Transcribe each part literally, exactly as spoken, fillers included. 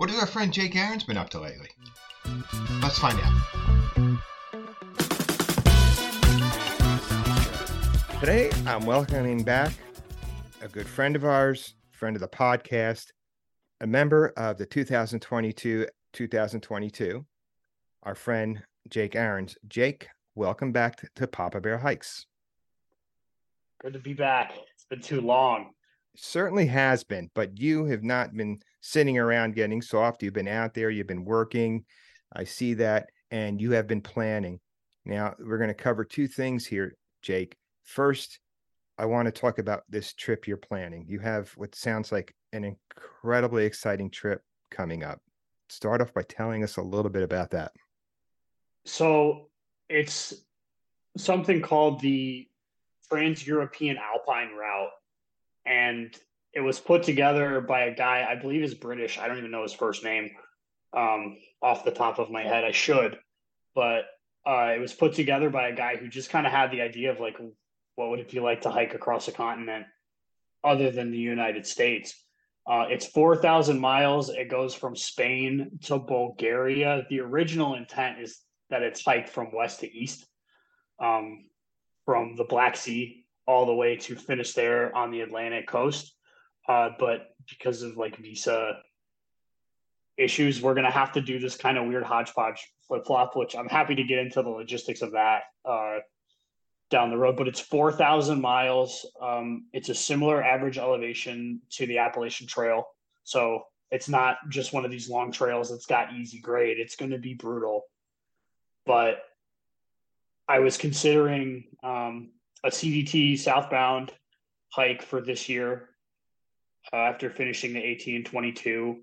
What has our friend Jake Aaron's been up to lately? Let's find out. Today, I'm welcoming back a good friend of ours, friend of the podcast, a member of the two thousand twenty-two two thousand twenty-two, our friend Jake Aarons. Jake, welcome back to, to Papa Bear Hikes. Good to be back. It's been too long. Certainly has been, but you have not been sitting around getting soft. You've been out there, you've been working. I see that, and you have been planning. Now, we're going to cover two things here, Jake. First, I want to talk about this trip you're planning. You have what sounds like an incredibly exciting trip coming up. Start off by telling us a little bit about that. So it's something called the Trans-European Alpine Route, and it was put together by a guy, I believe is British. I don't even know his first name um, off the top of my head. I should, but uh, it was put together by a guy who just kind of had the idea of like, what would it be like to hike across a continent other than the United States? Uh, it's four thousand miles. It goes from Spain to Bulgaria. The original intent is that it's hiked from west to east, um, from the Black Sea all the way to finish there on the Atlantic coast. Uh, but because of like visa issues, we're going to have to do this kind of weird hodgepodge flip-flop, which I'm happy to get into the logistics of that uh, down the road. But it's four thousand miles. Um, it's a similar average elevation to the Appalachian Trail. So it's not just one of these long trails that's got easy grade. It's going to be brutal. But I was considering um, a C D T southbound hike for this year uh, after finishing the eighteen and twenty-two.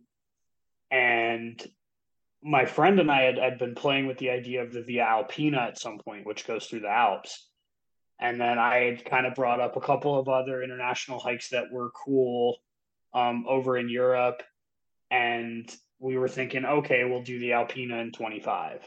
And my friend and I had, had been playing with the idea of the Via Alpina at some point, which goes through the Alps. And then I had kind of brought up a couple of other international hikes that were cool um, over in Europe. And we were thinking, okay, we'll do the Alpina in twenty-five.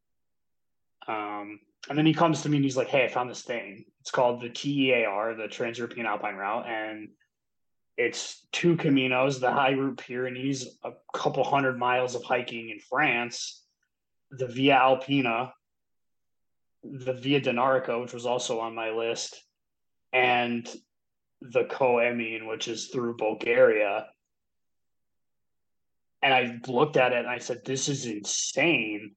Um, and then he comes to me and he's like, hey, I found this thing. It's called the T E A R, the Trans-European Alpine Route. And it's two Caminos, the High Route Pyrenees, a couple hundred miles of hiking in France, the Via Alpina, the Via Dinarica, which was also on my list, and the Coemine, which is through Bulgaria. And I looked at it and I said, this is insane.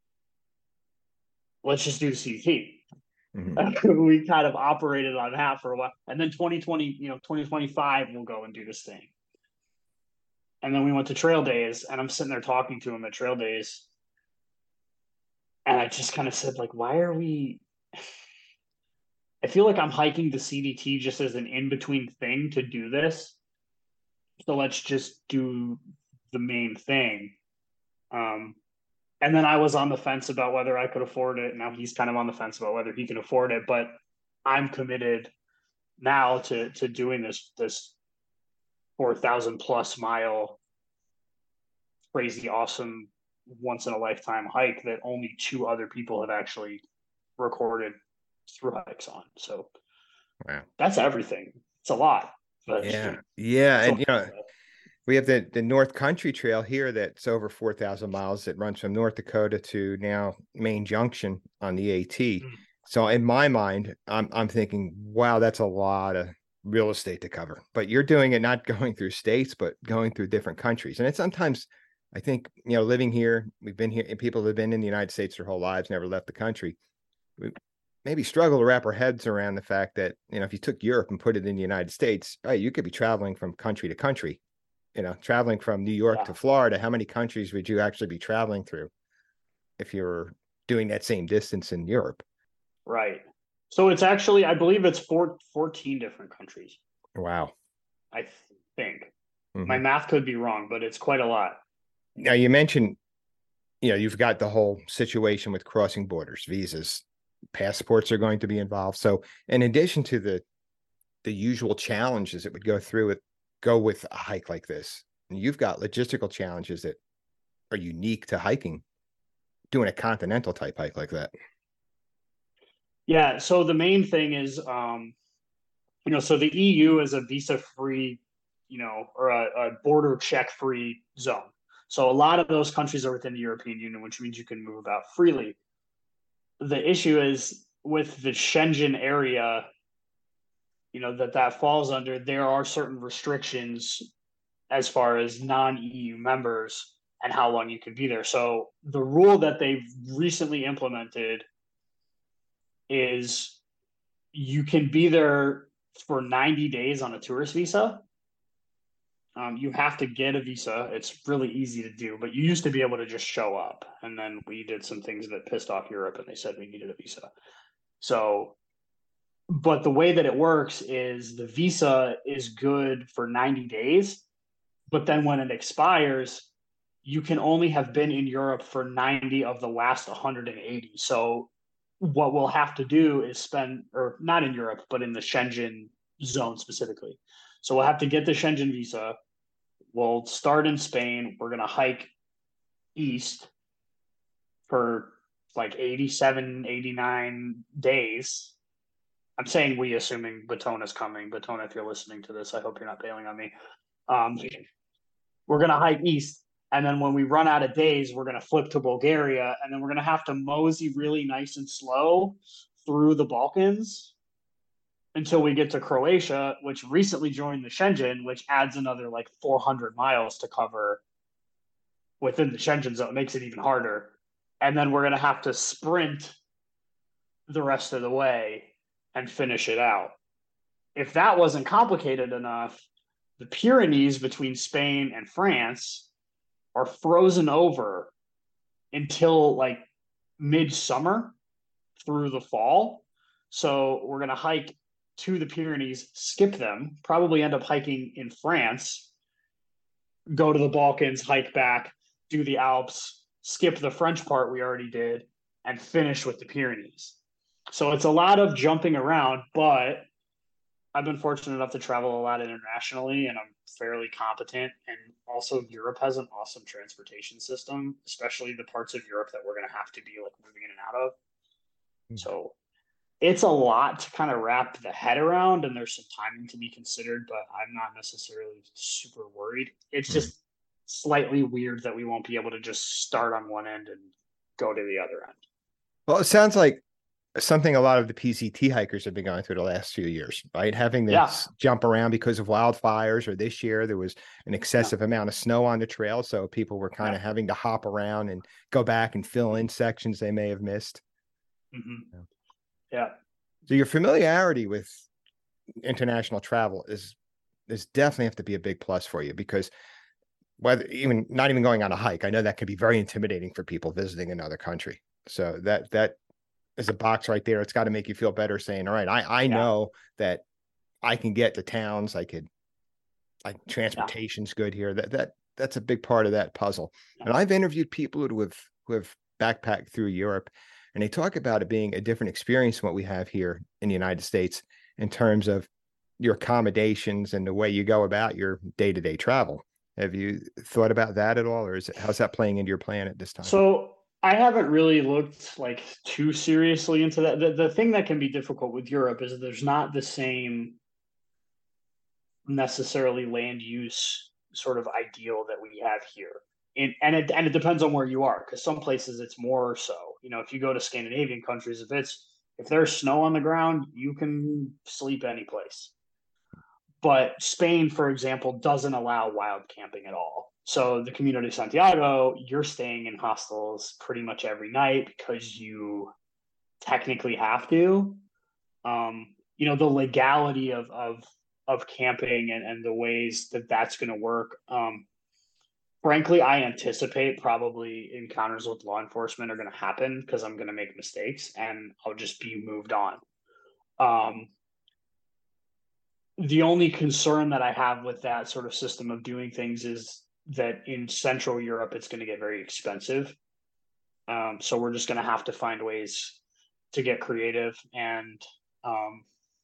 Let's just do the C D T. Mm-hmm. We kind of operated on that for a while. And then twenty twenty, you know, twenty twenty-five, we'll go and do this thing. And then we went to Trail Days, and I'm sitting there talking to him at Trail Days. And I just kind of said, like, why are we, I feel like I'm hiking the C D T just as an in-between thing to do this. So let's just do the main thing. Um, and then I was on the fence about whether I could afford it. Now he's kind of on the fence about whether he can afford it, but I'm committed now to, to doing this, this four thousand plus mile, crazy, awesome, once in a lifetime hike that only two other people have actually recorded through hikes on. So wow, that's everything. It's a lot. But yeah. Yeah. And you know, we have the, the North Country Trail here that's over four thousand miles that runs from North Dakota to now Main Junction on the AT. Mm. So in my mind, I'm I'm thinking, wow, that's a lot of real estate to cover. But you're doing it not going through states, but going through different countries. And it's sometimes, I think, you know, living here, we've been here, and people have been in the United States their whole lives, never left the country. We maybe struggle to wrap our heads around the fact that, you know, if you took Europe and put it in the United States, right, you could be traveling from country to country. You know, traveling from New York yeah. to Florida, how many countries would you actually be traveling through if you were doing that same distance in Europe? Right. So it's actually, I believe it's four, fourteen different countries. Wow. I think. Mm-hmm. My math could be wrong, but it's quite a lot. Now, you mentioned, you know, you've got the whole situation with crossing borders, visas, passports are going to be involved. So in addition to the the usual challenges that would go through with go with a hike like this, and you've got logistical challenges that are unique to hiking, doing a continental type hike like that. Yeah. So the main thing is, um, you know, so the E U is a visa free, you know, or a, a border check free zone. So a lot of those countries are within the European Union, which means you can move about freely. The issue is with the Schengen area, you know, that that falls under, there are certain restrictions as far as non-E U members and how long you can be there. So the rule that they've recently implemented is you can be there for ninety days on a tourist visa. Um, you have to get a visa. It's really easy to do, but you used to be able to just show up. And then we did some things that pissed off Europe and they said we needed a visa. So, but the way that it works is the visa is good for ninety days, but then when it expires, you can only have been in Europe for ninety of the last one hundred eighty. So what we'll have to do is spend, or not in Europe, but in the Schengen zone specifically. So we'll have to get the Schengen visa. We'll start in Spain. We're going to hike east for like eighty-seven, eighty-nine days. I'm saying we, assuming Batona's coming. Batona, if you're listening to this, I hope you're not bailing on me. Um, we're going to hike east. And then when we run out of days, we're going to flip to Bulgaria. And then we're going to have to mosey really nice and slow through the Balkans until we get to Croatia, which recently joined the Schengen, which adds another like four hundred miles to cover within the Schengen zone. It makes it even harder. And then we're going to have to sprint the rest of the way and finish it out. If that wasn't complicated enough, the Pyrenees between Spain and France are frozen over until like midsummer through the fall. So we're going to hike to the Pyrenees, skip them, probably end up hiking in France, go to the Balkans, hike back, do the Alps, skip the French part we already did, and finish with the Pyrenees. So it's a lot of jumping around, but I've been fortunate enough to travel a lot internationally, and I'm fairly competent. And also, Europe has an awesome transportation system, especially the parts of Europe that we're going to have to be like moving in and out of. Mm-hmm. So it's a lot to kind of wrap the head around, and there's some timing to be considered, but I'm not necessarily super worried. It's just mm-hmm. slightly weird that we won't be able to just start on one end and go to the other end. Well, it sounds like something a lot of the P C T hikers have been going through the last few years, right? Having to yeah. jump around because of wildfires, or this year there was an excessive yeah. amount of snow on the trail. So people were kind yeah. of having to hop around and go back and fill in sections they may have missed. Mm-hmm. Yeah. yeah. So your familiarity with international travel is, is definitely have to be a big plus for you, because whether even not even going on a hike, I know that can be very intimidating for people visiting another country. So that, that, is a box right there. It's got to make you feel better saying, all right, I, I yeah. know that I can get to towns. I could, like transportation's yeah. good here. That, that, that's a big part of that puzzle. Yeah. And I've interviewed people who have, who have backpacked through Europe, and they talk about it being a different experience from what we have here in the United States in terms of your accommodations and the way you go about your day-to-day travel. Have you thought about that at all? Or is it, how's that playing into your plan at this time? So I haven't really looked like too seriously into that. The, the thing that can be difficult with Europe is that there's not the same necessarily land use sort of ideal that we have here. And, and it and it depends on where you are, because some places it's more so. You know, if you go to Scandinavian countries, if it's if there's snow on the ground, you can sleep any place. But Spain, for example, doesn't allow wild camping at all. So the Camino de Santiago, you're staying in hostels pretty much every night because you technically have to. Um, you know, the legality of of of camping and, and the ways that that's going to work. Um, frankly, I anticipate probably encounters with law enforcement are going to happen because I'm going to make mistakes and I'll just be moved on. Um, the only concern that I have with that sort of system of doing things is that in Central Europe, it's going to get very expensive. Um, so we're just going to have to find ways to get creative. And um,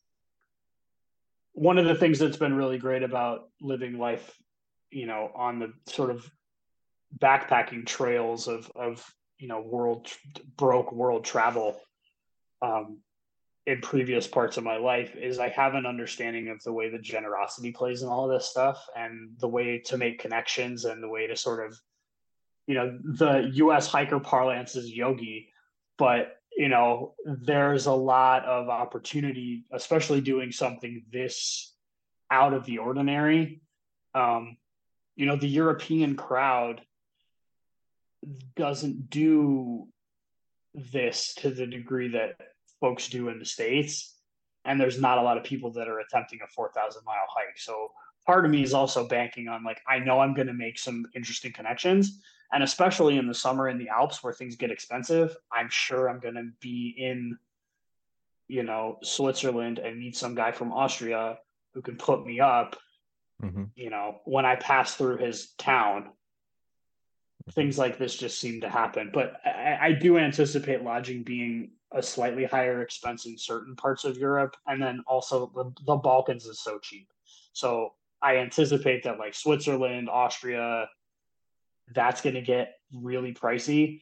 one of the things that's been really great about living life, you know, on the sort of backpacking trails of, of you know, world broke world travel um, in previous parts of my life is I have an understanding of the way that generosity plays in all of this stuff and the way to make connections and the way to sort of you know, the U S hiker parlance is yogi, but you know, there's a lot of opportunity, especially doing something this out of the ordinary. Um, you know, the European crowd doesn't do this to the degree that folks do in the States. And there's not a lot of people that are attempting a four thousand mile hike. So part of me is also banking on like, I know I'm going to make some interesting connections. And especially in the summer in the Alps where things get expensive, I'm sure I'm going to be in, you know, Switzerland and meet some guy from Austria who can put me up, Mhm. you know, when I pass through his town. Things like this just seem to happen. But I, I do anticipate lodging being a slightly higher expense in certain parts of Europe. And then also the, the Balkans is so cheap. So I anticipate that like Switzerland, Austria, that's going to get really pricey.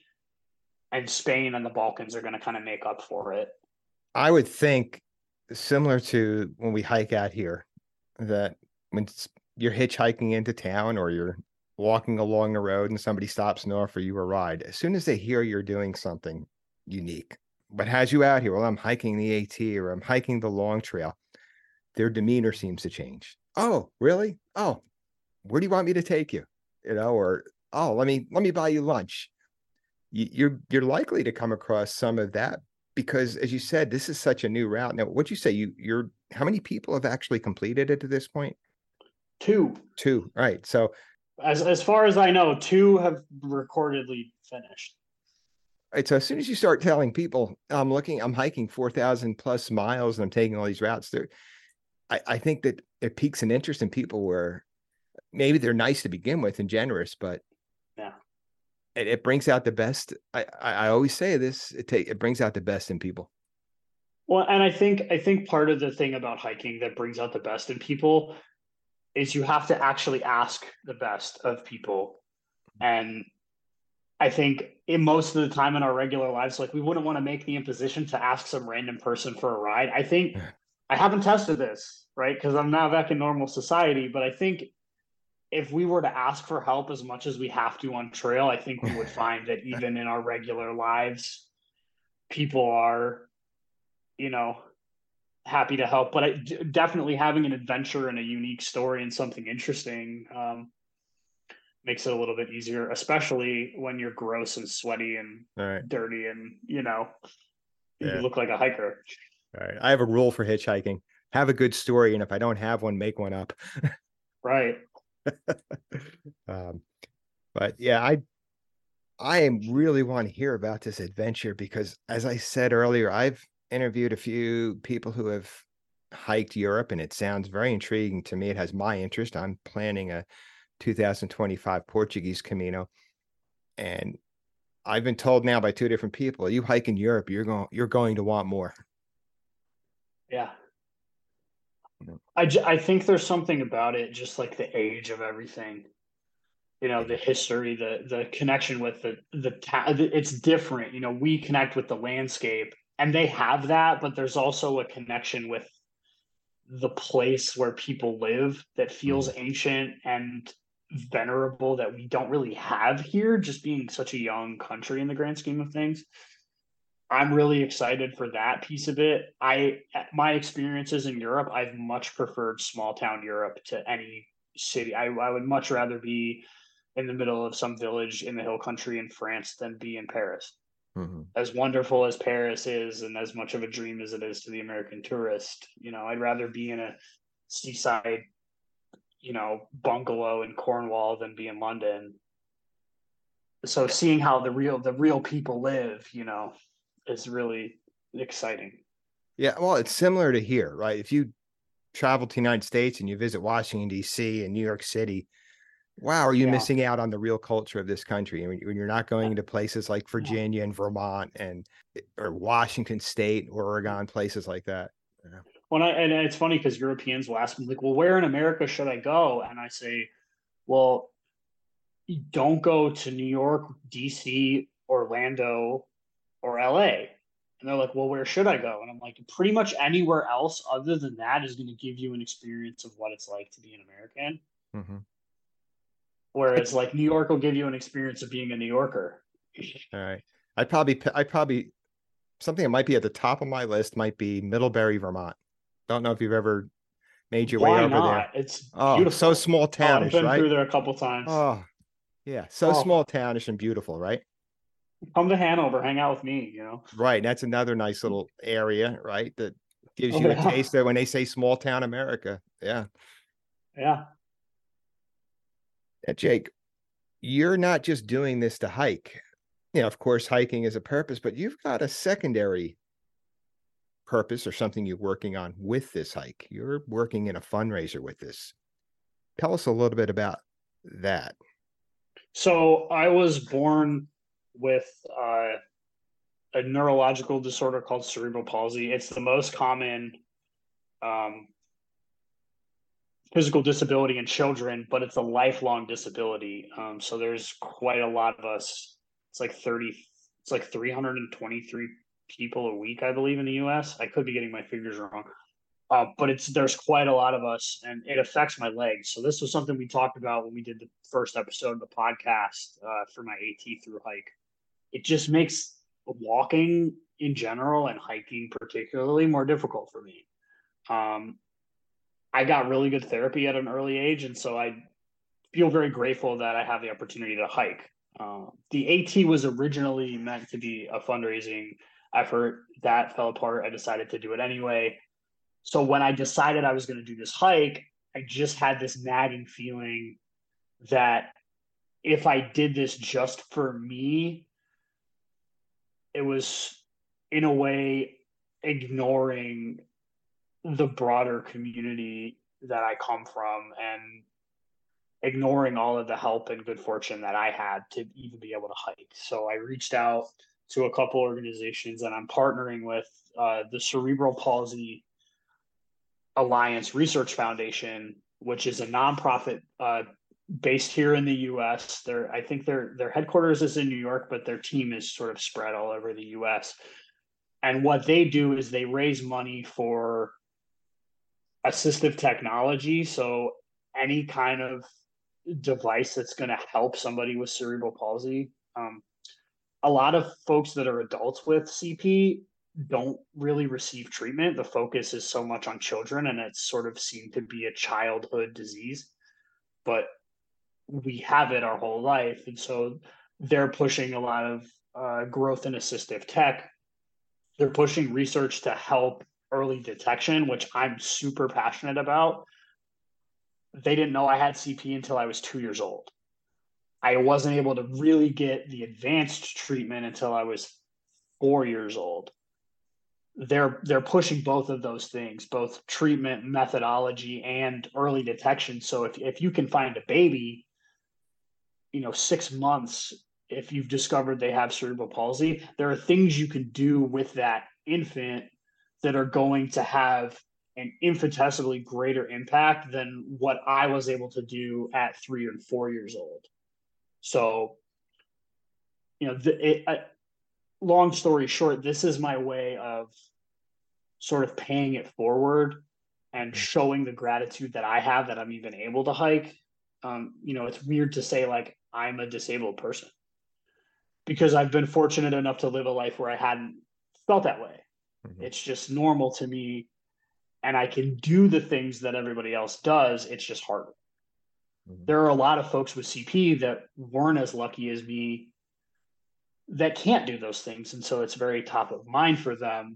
And Spain and the Balkans are going to kind of make up for it. I would think similar to when we hike out here, that when you're hitchhiking into town or you're walking along the road and somebody stops and offers you a ride, as soon as they hear you're doing something unique, what has you out here? Well, I'm hiking the AT or I'm hiking the long trail. Their demeanor seems to change. Oh, really? Oh, where do you want me to take you? You know, or oh, let me let me buy you lunch. You, you're you're likely to come across some of that because, as you said, this is such a new route. Now, what'd you say? You you're how many people have actually completed it to this point? Two. Two, right? So As as far as I know, two have recordedly finished. right, so as soon as you start telling people, I'm looking, I'm hiking four thousand plus miles and I'm taking all these routes there, I, I think that it piques an interest in people where maybe they're nice to begin with and generous, but Yeah. it, it brings out the best. I, I, I always say this, it take, it brings out the best in people. Well, and I think I think part of the thing about hiking that brings out the best in people is you have to actually ask the best of people. And I think in most of the time in our regular lives, like we wouldn't want to make the imposition to ask some random person for a ride. I think I haven't tested this, right? Because I'm now back in normal society, but I think if we were to ask for help as much as we have to on trail, I think we would find that even in our regular lives, people are, you know, happy to help. But I definitely having an adventure and a unique story and something interesting um, makes it a little bit easier, especially when you're gross and sweaty and All right. dirty and, you know, you Yeah. look like a hiker. All right. I have a rule for hitchhiking. Have a good story. And if I don't have one, make one up. Right. um, but yeah, I, I really want to hear about this adventure because as I said earlier, I've interviewed a few people who have hiked Europe and it sounds very intriguing to me. It has my interest. I'm planning a two thousand twenty-five Portuguese Camino. And I've been told now by two different people, you hike in Europe, you're going, you're going to want more. Yeah. I, I think there's something about it, just like the age of everything, you know, the history, the the connection with the the ta- it's different. You know, we connect with the landscape, and they have that, but there's also a connection with the place where people live that feels Mm. ancient and venerable that we don't really have here, just being such a young country in the grand scheme of things. I'm really excited for that piece of it. I my experiences in Europe, I've much preferred small town Europe to any city. I, I would much rather be in the middle of some village in the hill country in France than be in Paris. Mm-hmm. As wonderful as Paris is and as much of a dream as it is to the American tourist, you know, I'd rather be in a seaside, you know, bungalow in Cornwall than be in London. So seeing how the real the real people live, you know, is really exciting. Yeah, well, it's similar to here, right? If you travel to the United States and you visit Washington, D C and New York City, wow, are you Yeah. missing out on the real culture of this country? When, when you're not going into places like Virginia and Vermont and or Washington State or Oregon, places like that. Yeah. When I and it's funny because Europeans will ask me like, "Well, where in America should I go?" And I say, "Well, don't go to New York, D C, Orlando, or L A." And they're like, "Well, where should I go?" And I'm like, "Pretty much anywhere else other than that is going to give you an experience of what it's like to be an American." Mm-hmm. Whereas like New York will give you an experience of being a New Yorker. All right. I'd probably, I probably, something that might be at the top of my list might be Middlebury, Vermont. Don't know if you've ever made your way Why over not? there. It's Oh, so beautiful. small Oh, I've townish, been right? through there a couple times. Oh, yeah. So Oh, small townish and beautiful, right? come to Hanover, hang out with me, you know? Right. That's another nice little area, right? That gives Oh, you a yeah. taste of when they say small town America. Yeah. Yeah. Yeah, Jake, you're not just doing this to hike. You know, of course, hiking is a purpose, but you've got a secondary purpose or something you're working on with this hike. You're working in a fundraiser with this. Tell us a little bit about that. So I was born with uh, a neurological disorder called cerebral palsy. It's the most common um, physical disability in children, but it's a lifelong disability. Um, so there's quite a lot of us. It's like thirty, it's like three hundred twenty-three people a week, I believe, in the U S. I could be getting my figures wrong. Uh, but it's there's quite a lot of us, and it affects my legs. So this was something we talked about when we did the first episode of the podcast uh, for my AT through hike. It just makes walking in general and hiking particularly more difficult for me. Um, I got really good therapy at an early age, and so I feel very grateful that I have the opportunity to hike. Uh, the AT was originally meant to be a fundraising effort. That fell apart. I decided to do it anyway. So when I decided I was going to do this hike, I just had this nagging feeling that if I did this just for me, it was in a way ignoring the broader community that I come from and ignoring all of the help and good fortune that I had to even be able to hike. So I reached out to a couple organizations, and I'm partnering with uh, the Cerebral Palsy Alliance Research Foundation, which is a nonprofit uh, based here in the U S. They're, I think their their headquarters is in New York, but their team is sort of spread all over the U S. And what they do is they raise money for assistive technology. So any kind of device that's going to help somebody with cerebral palsy. Um, a lot of folks that are adults with C P don't really receive treatment. The focus is so much on children, and it's sort of seen to be a childhood disease. But we have it our whole life. And so they're pushing a lot of uh, growth in assistive tech. They're pushing research to help early detection, which I'm super passionate about. They didn't know I had C P until I was two years old. I wasn't able to really get the advanced treatment until I was four years old. They're they're pushing both of those things, both treatment methodology and early detection. So if if you can find a baby, you know, six months, if you've discovered they have cerebral palsy, there are things you can do with that infant that are going to have an infinitesimally greater impact than what I was able to do at three and four years old. So, you know, the, it, uh, long story short, this is my way of sort of paying it forward and showing the gratitude that I have that I'm even able to hike. Um, you know, it's weird to say like I'm a disabled person because I've been fortunate enough to live a life where I hadn't felt that way. Mm-hmm. It's just normal to me, and I can do the things that everybody else does. It's just harder. Mm-hmm. There are a lot of folks with C P that weren't as lucky as me that can't do those things. And so it's very top of mind for them.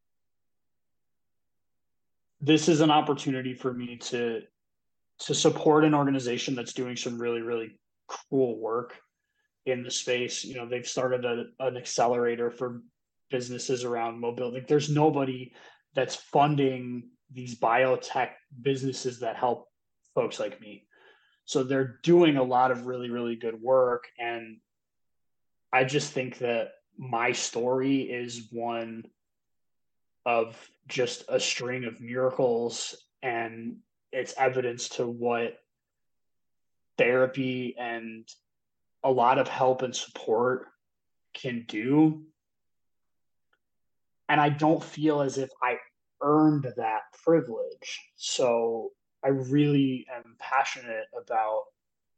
This is an opportunity for me to, to support an organization that's doing some really, really cool work in the space. You know, they've started a, an accelerator for businesses around mobility. Like, there's nobody that's funding these biotech businesses that help folks like me. So they're doing a lot of really, really good work. And I just think that my story is one of just a string of miracles, and it's evidence to what therapy and a lot of help and support can do. And I don't feel as if I earned that privilege. So I really am passionate about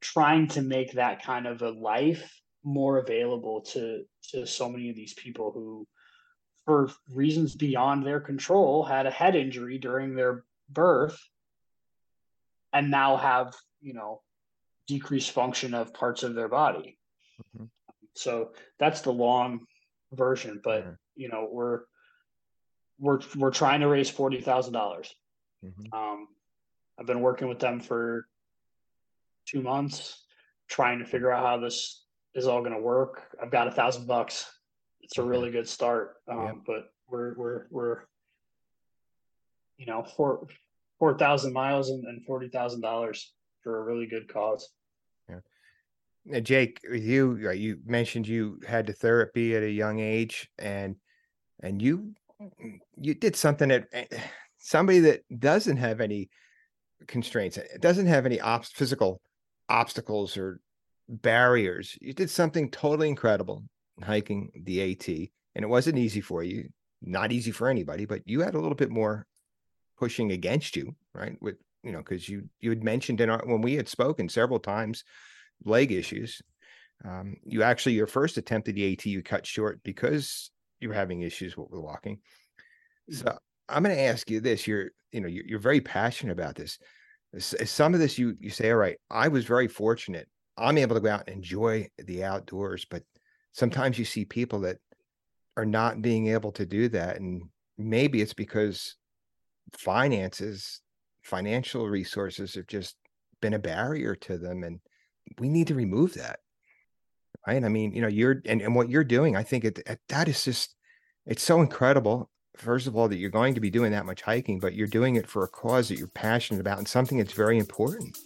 trying to make that kind of a life more available to to so many of these people who, for reasons beyond their control, had a head injury during their birth and now have, you know, decreased function of parts of their body. Mhm. So that's the long version, but Yeah. you know, we're we're we're trying to raise forty thousand dollars. Mhm. Um, I've been working with them for two months, trying to figure out how this is all going to work. I've got a thousand bucks. It's a Okay. really good start, Yep. um, but we're we're we're you know four four thousand miles and, and forty thousand dollars for a really good cause. Yeah. Now, Jake, with you, right, you mentioned you had the therapy at a young age, and and you you did something that eh, somebody that doesn't have any constraints, it doesn't have any obs- physical obstacles or barriers. You did something totally incredible, hiking the AT, and it wasn't easy for you, not easy for anybody, but you had a little bit more pushing against you, right? With, you know, because you you had mentioned in our, when we had spoken several times, leg issues. Um, you actually, your first attempt at the AT, you cut short because you were having issues with, with walking. So I'm going to ask you this: you're, you know, you're, you're very passionate about this. S- Some of this, you you say, all right, I was very fortunate. I'm able to go out and enjoy the outdoors, but sometimes you see people that are not being able to do that, and maybe it's because finances, financial resources have just been a barrier to them, and we need to remove that. Right? I mean, you know, you're and, and what you're doing, I think it, it that is just, it's so incredible. First of all, that you're going to be doing that much hiking, but you're doing it for a cause that you're passionate about and something that's very important.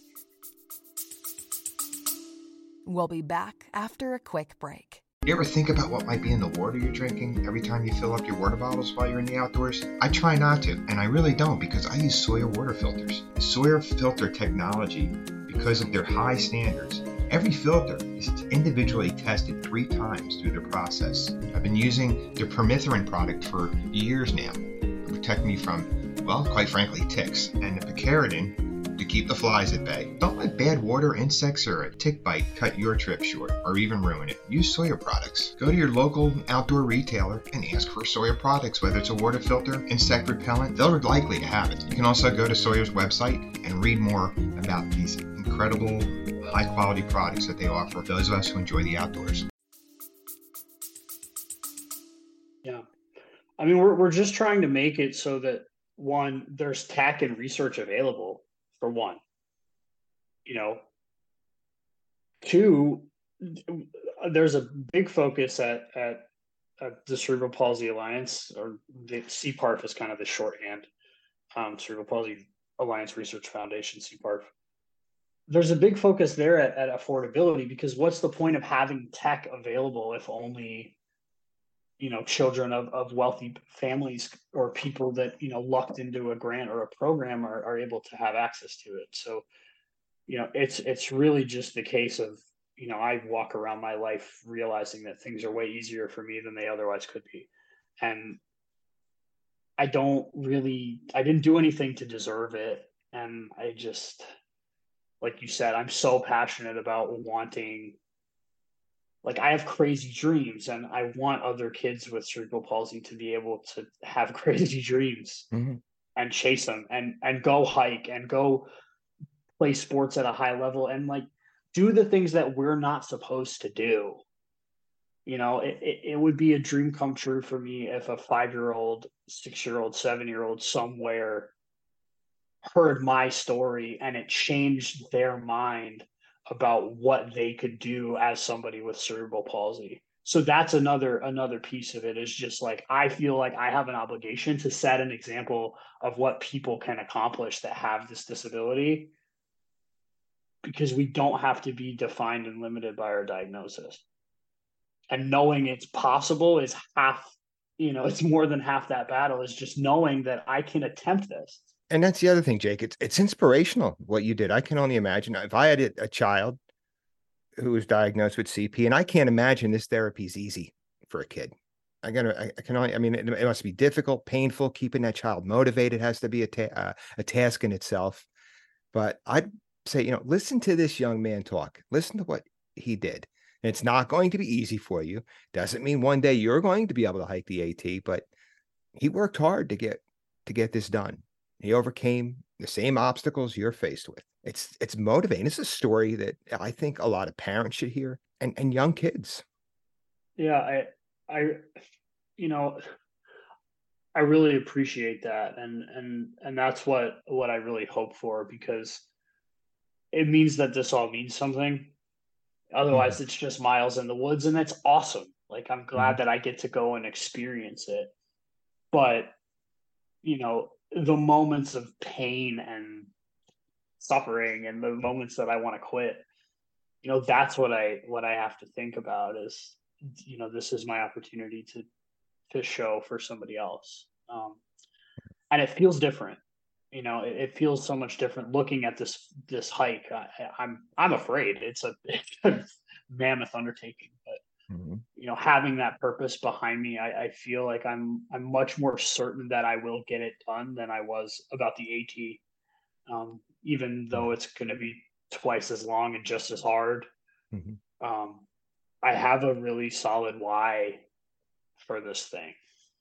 We'll be back after a quick break. You ever think about what might be in the water you're drinking every time you fill up your water bottles while you're in the outdoors? I try not to, and I really don't, because I use Sawyer water filters. Sawyer filter technology, because of their high standards, every filter is individually tested three times through the process. I've been using the permethrin product for years now to protect me from, well, quite frankly, ticks, and the picaridin to keep the flies at bay. Don't let bad water, insects, or a tick bite cut your trip short or even ruin it. Use Sawyer products. Go to your local outdoor retailer and ask for Sawyer products, whether it's a water filter, insect repellent, they're likely to have it. You can also go to Sawyer's website and read more about these incredible high quality products that they offer those of us who enjoy the outdoors. Yeah. I mean, we're, we're just trying to make it so that, one, there's tech and research available, for one. You know, two, there's a big focus at, at, at the Cerebral Palsy Alliance, or the C P A R F is kind of the shorthand, um, Cerebral Palsy Alliance Research Foundation, C P A R F. There's a big focus there at, at affordability, because what's the point of having tech available if only, you know, children of, of wealthy families or people that, you know, lucked into a grant or a program are, are able to have access to it. So, you know, it's, it's really just the case of, you know, I walk around my life realizing that things are way easier for me than they otherwise could be. And I don't really, I didn't do anything to deserve it. And I just, like you said, I'm so passionate about wanting, like, I have crazy dreams, and I want other kids with cerebral palsy to be able to have crazy dreams Mm-hmm. and chase them and and go hike and go play sports at a high level and like do the things that we're not supposed to do. You know, it, it, it would be a dream come true for me if a five-year-old, six-year-old, seven-year-old somewhere heard my story and it changed their mind about what they could do as somebody with cerebral palsy. So that's another another piece of it, is just like, I feel like I have an obligation to set an example of what people can accomplish that have this disability, because we don't have to be defined and limited by our diagnosis. And knowing it's possible is half, you know, it's more than half that battle, is just knowing that I can attempt this. And that's the other thing, Jake. It's it's inspirational what you did. I can only imagine if I had a child who was diagnosed with C P, and I can't imagine this therapy is easy for a kid. I gotta, I, I can only, I mean, it, it must be difficult, painful. Keeping that child motivated has to be a ta- uh, a task in itself. But I'd say, you know, listen to this young man talk. Listen to what he did. And it's not going to be easy for you. Doesn't mean one day you're going to be able to hike the AT, but he worked hard to get to get this done. He overcame the same obstacles you're faced with. It's it's motivating. It's a story that I think a lot of parents should hear, and, and young kids. Yeah, I I you know, I really appreciate that. And and and that's what what I really hope for, because it means that this all means something. Otherwise, Mhm. it's just miles in the woods, and that's awesome. Like, I'm glad Mhm. that I get to go and experience it. But, you know, the moments of pain and suffering and the moments that I want to quit, you know, that's what I what I have to think about is, you know, this is my opportunity to to show for somebody else. Um, and it feels different. You know, it, it feels so much different looking at this this hike. I, I'm I'm afraid it's a, it's a mammoth undertaking, but Mhm. you know, having that purpose behind me, I, I feel like I'm I'm much more certain that I will get it done than I was about the AT. Um, even though it's going to be twice as long and just as hard, Mhm. um, I have a really solid why for this thing.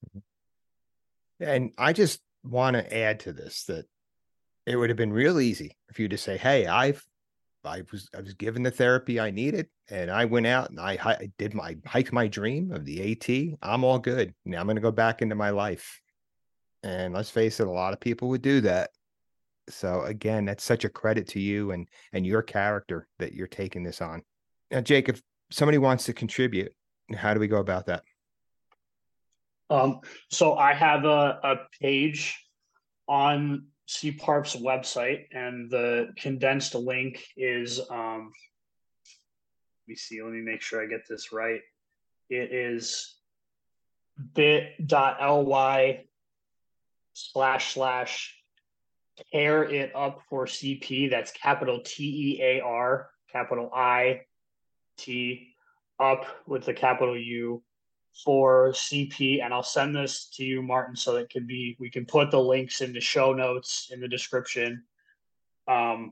And I just want to add to this that it would have been real easy for you to say, "Hey, I've I was I was given the therapy I needed, and I went out and I, hi- I did my hiked my dream of the AT. I'm all good. Now I'm going to go back into my life." And let's face it, a lot of people would do that. So again, that's such a credit to you and and your character that you're taking this on. Now, Jake, if somebody wants to contribute, how do we go about that? Um, so I have a, a page on C P A R P's website, and the condensed link is, um, let me see, let me make sure I get this right. It is bit.ly slash slash tear it up for C P. That's capital T E A R, capital I T, up with the capital U for C P. And I'll send this to you, Martin, so it can be, we can put the links in the show notes in the description. Um,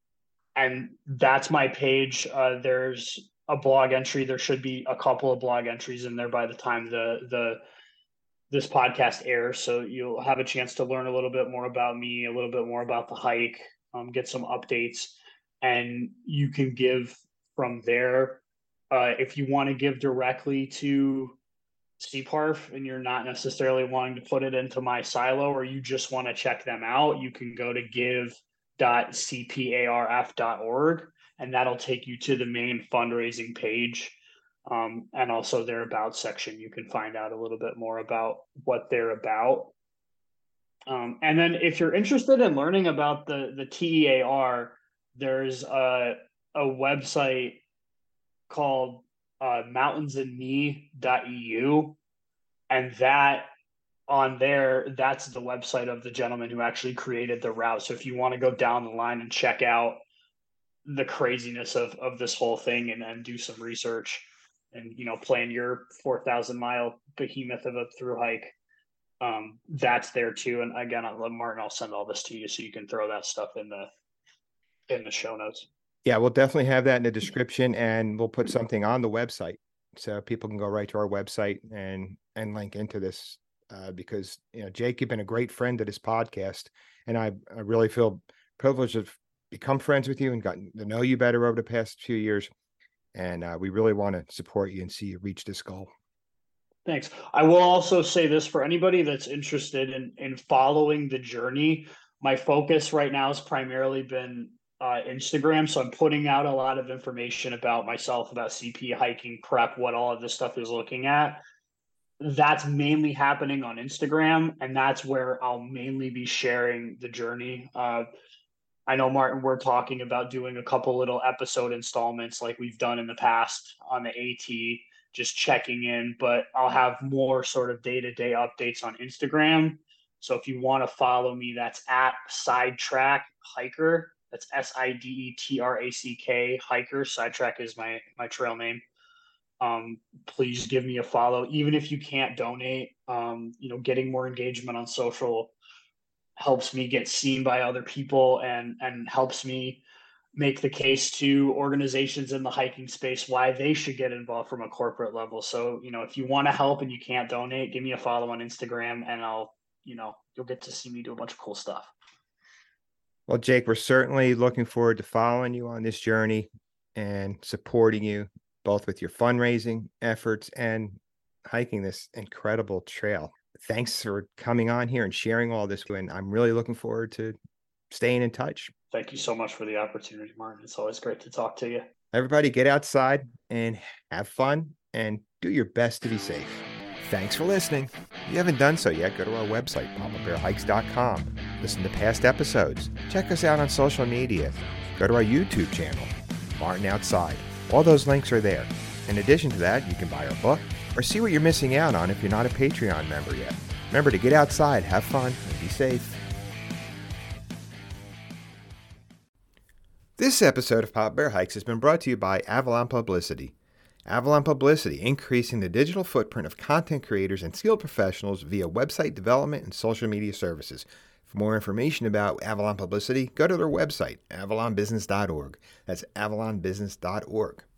and that's my page. Uh, there's a blog entry. There should be a couple of blog entries in there by the time the the this podcast airs, so you'll have a chance to learn a little bit more about me, a little bit more about the hike, um, get some updates, and you can give from there. Uh, if you want to give directly to C P A R F and you're not necessarily wanting to put it into my silo, or you just want to check them out, you can go to give dot c p a r f dot org, and that'll take you to the main fundraising page. Um, and also their about section. You can find out a little bit more about what they're about. Um, and then if you're interested in learning about the, the T E A R, there's a, a website called uh, mountains and me dot e u. And that on there, that's the website of the gentleman who actually created the route. So if you want to go down the line and check out the craziness of, of this whole thing, and, and do some research and, you know, plan your four thousand mile behemoth of a through hike, um, that's there too. And again, I'll, Martin, I'll send all this to you so you can throw that stuff in the, in the show notes. Yeah, we'll definitely have that in the description, and we'll put something on the website so people can go right to our website and and link into this, uh, because you know, Jake, you've been a great friend to this podcast, and I I really feel privileged to become friends with you and gotten to know you better over the past few years, and uh, we really want to support you and see you reach this goal. Thanks. I will also say this for anybody that's interested in in following the journey. My focus right now has primarily been uh, Instagram, so I'm putting out a lot of information about myself, about C P, hiking prep, what all of this stuff is looking at. That's mainly happening on Instagram, and that's where I'll mainly be sharing the journey. Uh, I know, Martin, we're talking about doing a couple little episode installments like we've done in the past on the AT, just checking in, but I'll have more sort of day to day updates on Instagram. So if you want to follow me, that's at Sidetrack Hiker. That's S I D E T R A C K Hiker. Sidetrack is my my trail name. Um, please give me a follow, even if you can't donate. Um, you know, getting more engagement on social helps me get seen by other people, and and helps me make the case to organizations in the hiking space why they should get involved from a corporate level. So, you know, if you want to help and you can't donate, give me a follow on Instagram and I'll, you know, you'll get to see me do a bunch of cool stuff. Well, Jake, we're certainly looking forward to following you on this journey and supporting you both with your fundraising efforts and hiking this incredible trail. Thanks for coming on here and sharing all this. And I'm really looking forward to staying in touch. Thank you so much for the opportunity, Martin. It's always great to talk to you. Everybody get outside and have fun and do your best to be safe. Thanks for listening. If you haven't done so yet, go to our website, papa bear hikes dot com. Listen to past episodes. Check us out on social media. Go to our YouTube channel, Martin Outside. All those links are there. In addition to that, you can buy our book or see what you're missing out on if you're not a Patreon member yet. Remember to get outside, have fun, and be safe. This episode of Papa Bear Hikes has been brought to you by Avalon Publicity. Avalon Publicity, increasing the digital footprint of content creators and skilled professionals via website development and social media services. For more information about Avalon Publicity, go to their website, avalon business dot org. That's avalon business dot org.